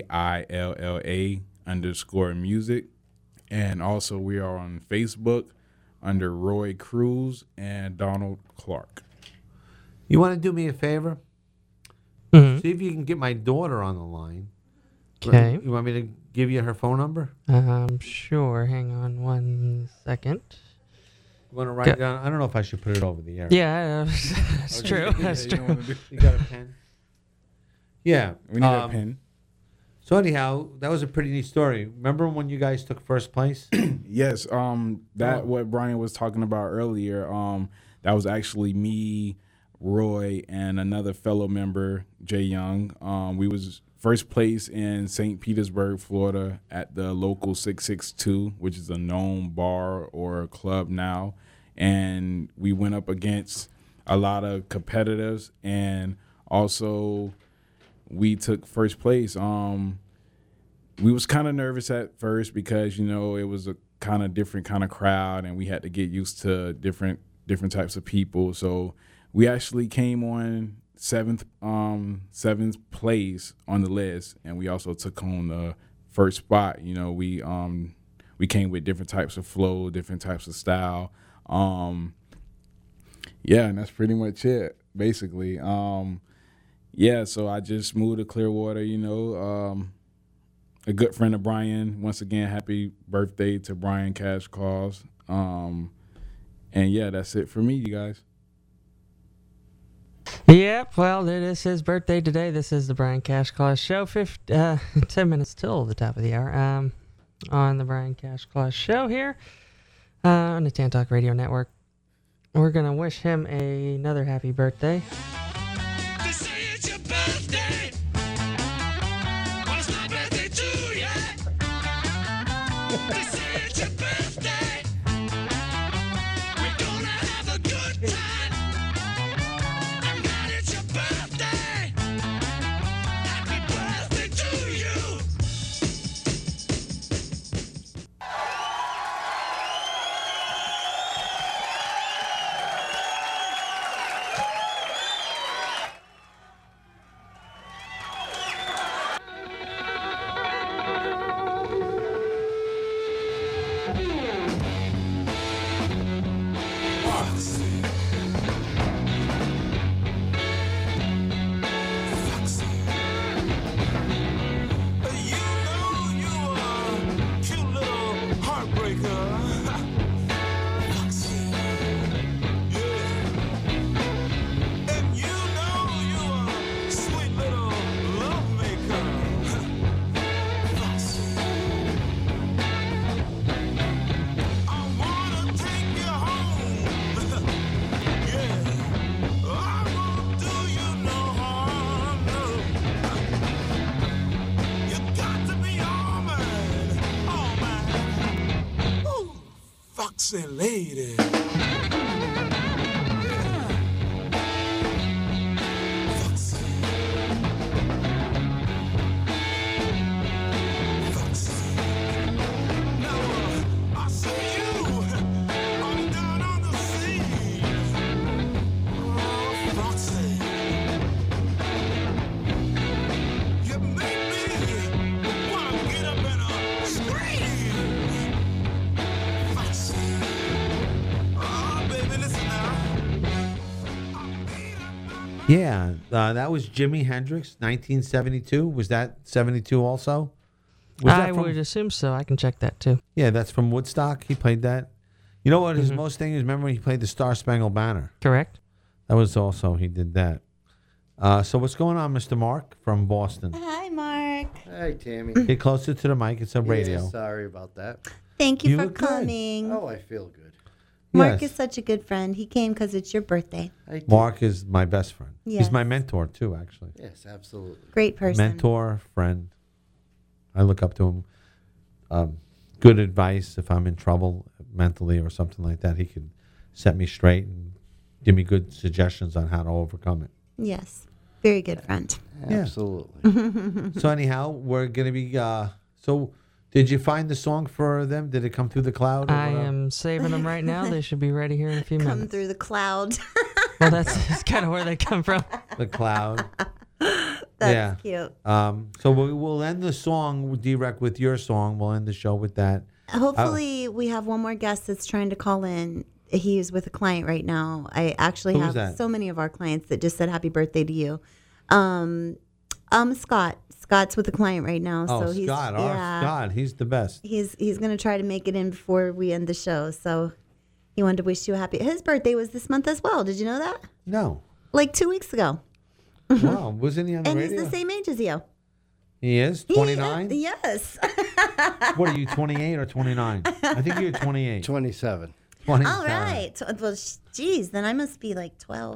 K: KILLA_music. And also we are on Facebook under Roy Cruz and Donald Clark.
D: You want to do me a favor?
E: Mm-hmm.
D: See if you can get my daughter on the line.
E: Okay.
D: You want me to give you her phone number?
E: Sure. Hang on 1 second.
D: You want to write it down? I don't know if I should put it over the air.
E: Yeah, that's true. That's true.
D: You got a pen? Yeah.
K: We need a pen.
D: So anyhow, that was a pretty neat story. Remember when you guys took first place?
K: Yes. What Brian was talking about earlier, that was actually me, Roy, and another fellow member, Jay Young. We was first place in St. Petersburg, Florida at the local 662, which is a known bar or club now. And we went up against a lot of competitors, and also we took first place. We was kind of nervous at first because, you know, it was a kind of different kind of crowd and we had to get used to different types of people. So we actually came on seventh place on the list, and we also took home the first spot. You know, we came with different types of flow, different types of style. Yeah, and that's pretty much it, basically. Yeah, so I just moved to Clearwater, you know. A good friend of Brian. Once again, happy birthday to Brian Cash Claus. And yeah, that's it for me, you guys.
E: Yep, well, it is his birthday today. This is the Brian Cash Claus Show. 10 minutes till the top of the hour on the Brian Cash Claus Show here on the Tantalk Radio Network. We're going to wish him another happy birthday.
I: They say it's your birthday. Well, it's my birthday too, yeah. They say it's your birthday. We're gonna have a good time. I'm glad it's your birthday. Happy birthday to you. Foxy lady.
D: Yeah, that was Jimi Hendrix, 1972. Was that 72 also? Was
E: I
D: that from-
E: would assume so. I can check that too.
D: Yeah, that's from Woodstock. He played that. You know what his most thing is? Remember he played the Star Spangled Banner.
E: Correct.
D: That was also, he did that. So what's going on, Mr. Mark from Boston?
F: Hi, Mark.
L: Hi, Tammy.
D: Get closer to the mic. It's a radio.
L: Yeah, sorry about that.
F: Thank you,
D: You
F: for
D: look good.
F: coming.
L: Oh, I feel good.
F: Mark
D: Yes.
F: is such a good friend. He came because it's your birthday.
D: Mark is my best friend.
F: Yes.
D: He's my mentor too, actually.
L: Yes, absolutely.
F: Great person.
D: Mentor, friend. I look up to him. Good advice if I'm in trouble mentally or something like that. He could set me straight and give me good suggestions on how to overcome it.
F: Yes. Very good friend.
D: Yeah.
L: Absolutely.
D: So anyhow, we're gonna be. So, did you find the song for them? Did it come through the cloud? Or
E: I
D: whatever?
E: am saving them right now. They should be ready here in a few
F: Come
E: minutes.
F: through the cloud.
E: Well, that's kind of where they come from.
D: The cloud.
F: That's cute.
D: So we'll end the song, D-Rec, with your song. We'll end the show with that.
F: Hopefully, we have one more guest that's trying to call in. He's with a client right now. I actually
D: Who's
F: have
D: that?
F: so many of our clients that just said happy birthday to you. Scott. Scott's with a client right now.
D: Oh,
F: so he's,
D: Scott. Scott. He's the best.
F: He's going to try to make it in before we end the show. So he wanted to wish you a happy. His birthday was this month as well. Did you know that?
D: No.
F: Like 2 weeks ago.
D: Wow. Wasn't he on the
F: And
D: radio?
F: he's the same age as you.
D: He is? 29?
F: Yes.
D: What are you, 28 or 29? I think you're 28.
L: 27.
D: 27.
F: All right. Well, geez, then I must be like 12.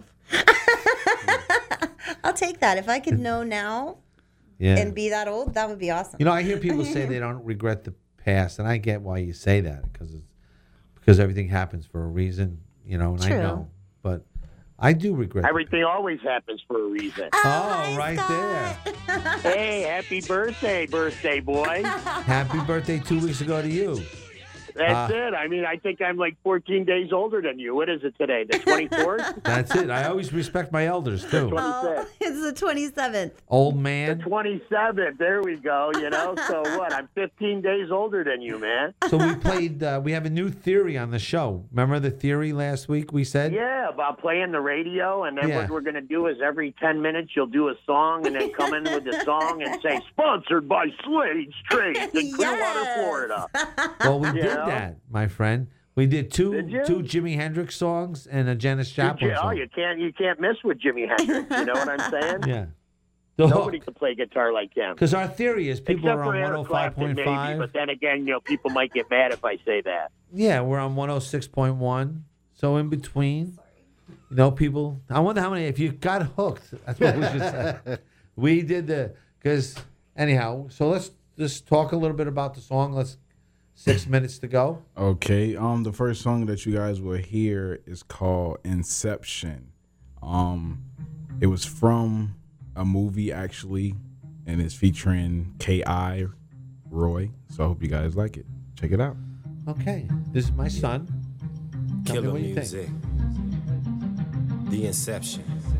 F: I'll take that. If I could know now
D: Yeah.
F: and be that old, that would be awesome.
D: You know, I hear people say they don't regret the past, and I get why you say that because everything happens for a reason, you know, and I
F: True.
D: know. But I do regret it.
M: Everything always happens for a reason.
D: Oh, right there.
M: Hey, happy birthday, birthday boy.
D: Happy birthday 2 weeks ago to you.
M: That's it. I mean, I think I'm like 14 days older than you. What is it today? The 24th?
D: That's it. I always respect my elders, too.
F: Oh, it's the 27th.
D: Old man.
M: The 27th. There we go. You know, so what? I'm 15 days older than you, man.
D: So we played, we have a new theory on the show. Remember the theory last week we said?
M: Yeah, about playing the radio, and then
D: Yeah.
M: what we're going to do is every 10 minutes you'll do a song and then come in with the song and say, sponsored by Slade's Trades in Clearwater, Florida.
D: Well, we
M: You
D: did
M: know?
D: that, my friend. We did two
M: you?
D: Jimi Hendrix songs and a Janis
M: Oh,
D: Joplin song.
M: you can't miss with Jimi Hendrix. You know what I'm saying?
D: Yeah.
M: Nobody can play guitar like him.
D: Because our theory is people
M: Except
D: are
M: for
D: on
M: Eric Clapton, maybe,
D: 105.5.
M: but then again, you know, people might get mad if I say that.
D: Yeah, we're on 106.1. So in between, you know, people. I wonder how many. If you got hooked, that's what we should say. We did because anyhow. So let's just talk a little bit about the song. 6 minutes to go.
K: Okay. The first song that you guys will hear is called Inception. It was from a movie actually, and it's featuring K.I. Roy. So I hope you guys like it. Check it out.
D: Okay, this is my son. Tell me
N: Killer
D: what you
N: music.
D: think.
N: The Inception.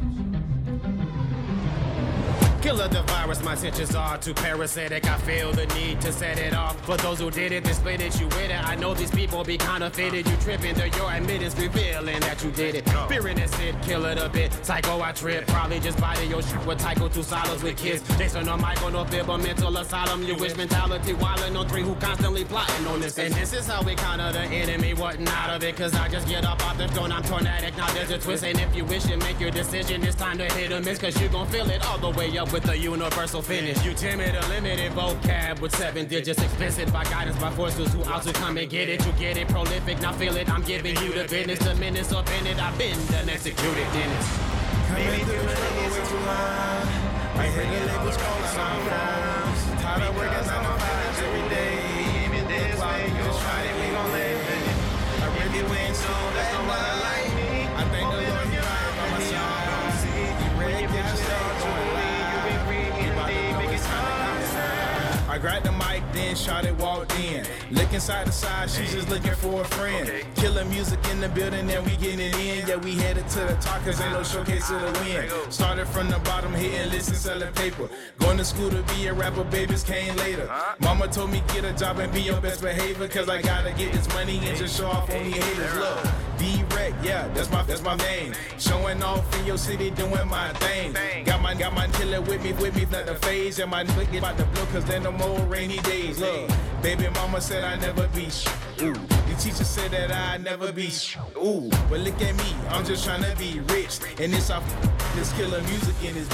O: Killer the virus, my intentions are too parasitic. I feel the need to set it off. For those who did it, then split it, you with it. I know these people be counterfeited. You tripping, they're your admittance revealing that you did it. Fearing this it, kill it a bit. Psycho, I trip. Probably just biting your shit with Tycho 2 solos with kids. Jason or Michael, no fib or mental asylum. You wish mentality, wildin' on 3 who constantly plotting on this. And this is how we counter the enemy, wasn't out of it. Cause I just get up off the throne, I'm tornadic. Now there's a twist. And if you wish it, make your decision. It's time to hit or miss. Cause you gon' feel it all the way up with the universal finish. You timid or limited vocab with 7 digits explicit by guidance by forces who out to come and get it. You get it prolific, now feel it. I'm giving you the business. The minutes up in it, I've been done executed, Dennis.
I: Coming through the trouble way too long. I hear the labels calling some phones. Tired of working 9 to 5 every day. Even this way, you try it, we gon' live it. I really win, so that's not what I like. I thank the Lord you right by my side. You ready for your stage, you believe, you about to know it's time to come inside. I grabbed the mic, then shot it, walked in. Looking side to side, she's just looking for a friend. Killer music in the building, and we getting it in. Yeah, we headed to the top, cause ain't no showcase to the win. Started from the bottom, hitting lists and selling paper. Going to school to be a rapper, babies came later. Mama told me get a job and be your best behavior, cause I gotta get this money and just show off on these haters. Look, D-Rec, yeah, that's my
O: my name. Showing off in your city, doing my thing. Got my killer with me, not the phase. And my nigga about the blue, cause there no more rainy days. Look, baby mama said I never be ooh. The teacher said that I never be ooh. But look at me, I'm just trying to be rich. And this off this killer music in this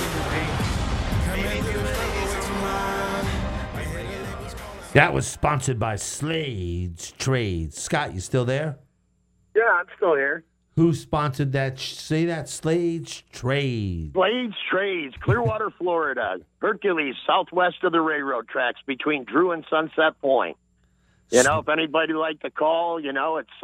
D: That was sponsored by Slade's Trades. Scott, you still there?
M: Yeah, I'm still here.
D: Who sponsored that? Say that, Slade's Trades.
M: Blades Trades, Clearwater, Florida. Hercules, southwest of the railroad tracks between Drew and Sunset Point. You know, if anybody like to call, you know, it's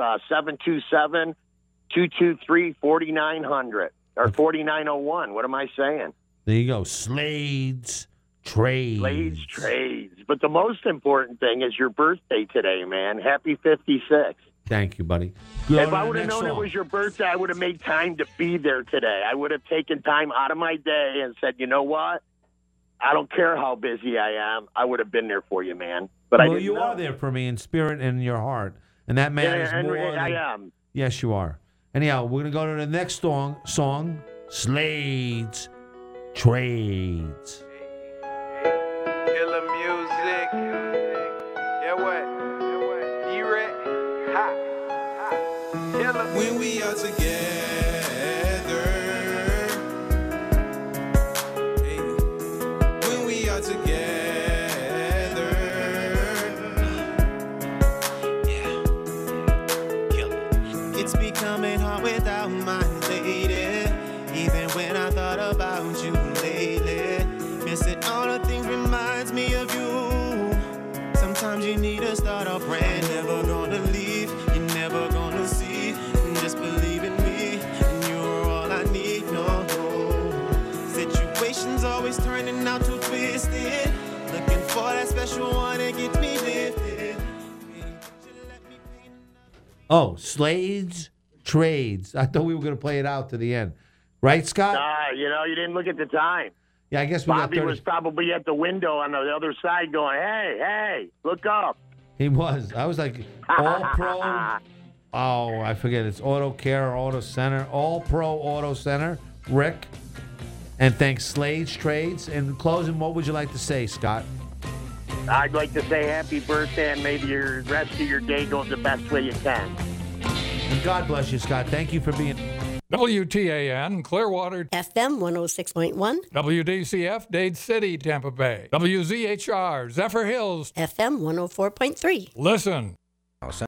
M: 727-223-4900 or 4901. What am I saying?
D: There you go. Slade's Trades.
M: Blades Trades. But the most important thing is your birthday today, man. Happy 56.
D: Thank you, buddy.
M: If I would have known it was your birthday, I would have made time to be there today. I would have taken time out of my day and said, you know what? I don't care how busy I am. I would have been there for you, man. But I didn't
D: you
M: know.
D: are there for me in spirit and in your heart. And that matters
M: and
D: more
M: I
D: than...
M: am.
D: Yes, you are. Anyhow, we're going to go to the next song, Slade's Trades.
N: Killer music. Yeah, what? E-Rec. Ha. Killer. When we are together. Hey. When we are together. Yeah. Killer. It's becoming hard without my lady. Even when I thought about you lately. Missing all the things reminds me of you. Sometimes you need to start a brand. Never gonna leave, you're never gonna see. Just believe in me, and you're all I need. No, situations always turning out too twisted. Looking for that special one that gets me lifted.
D: Oh, Slade's Trades. I thought we were going to play it out to the end. Right, Scott?
M: You know, you didn't look at the time.
D: Yeah, I guess we
M: Bobby
D: got 30.
M: was probably at the window on the other side going, hey, look up.
D: He was. I was like, All Pro. Oh, I forget. It's Auto Care or Auto Center. All Pro Auto Center. Rick. And thanks, Slade's Trades. In closing, what would you like to say, Scott?
M: I'd like to say happy birthday and maybe your rest of your day goes the best way you can.
D: And God bless you, Scott. Thank you for being...
P: WTAN, Clearwater.
Q: FM 106.1.
P: WDCF, Dade City, Tampa Bay. WZHR, Zephyr Hills.
Q: FM 104.3.
P: Listen.